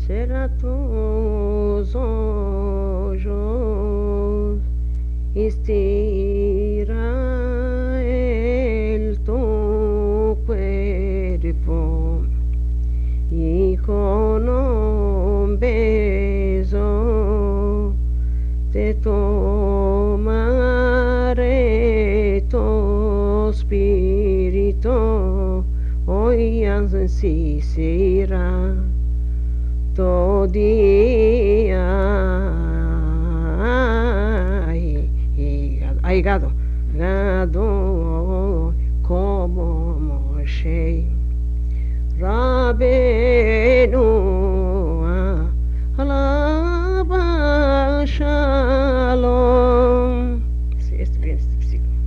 será tus ojos, estira el tu cuerpo y con un beso te tomaré tu espíritu, hoy así será todo día. Aí, gado, gado como Moshe, Rabbe